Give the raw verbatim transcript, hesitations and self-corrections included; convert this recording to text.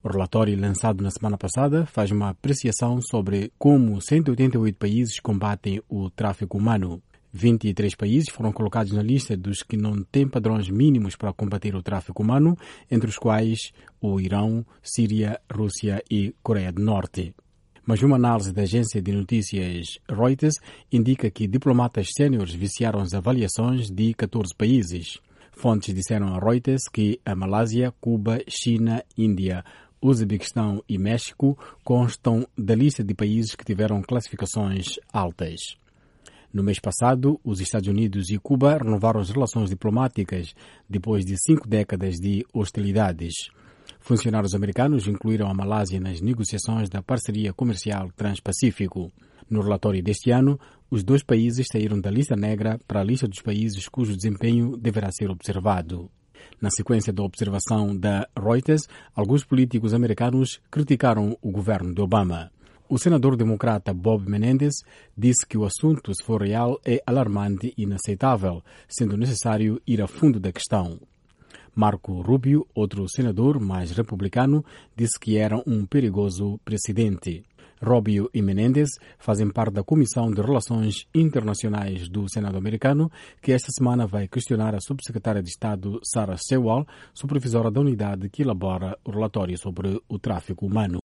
O relatório lançado na semana passada faz uma apreciação sobre como cento e oitenta e oito países combatem o tráfico humano. vinte e três países foram colocados na lista dos que não têm padrões mínimos para combater o tráfico humano, entre os quais o Irão, Síria, Rússia e Coreia do Norte. Mas uma análise da agência de notícias Reuters indica que diplomatas séniores viciaram as avaliações de catorze países. Fontes disseram a Reuters que a Malásia, Cuba, China, Índia, Uzbequistão e México constam da lista de países que tiveram classificações altas. No mês passado, os Estados Unidos e Cuba renovaram as relações diplomáticas depois de cinco décadas de hostilidades. Funcionários americanos incluíram a Malásia nas negociações da parceria comercial Transpacífico. No relatório deste ano, os dois países saíram da lista negra para a lista dos países cujo desempenho deverá ser observado. Na sequência da observação da Reuters, alguns políticos americanos criticaram o governo de Obama. O senador democrata Bob Menendez disse que o assunto, se for real, é alarmante e inaceitável, sendo necessário ir a fundo da questão. Marco Rubio, outro senador mais republicano, disse que era um perigoso precedente. Rubio e Menendez fazem parte da Comissão de Relações Internacionais do Senado americano, que esta semana vai questionar a subsecretária de Estado Sarah Sewall, supervisora da unidade que elabora o relatório sobre o tráfico humano.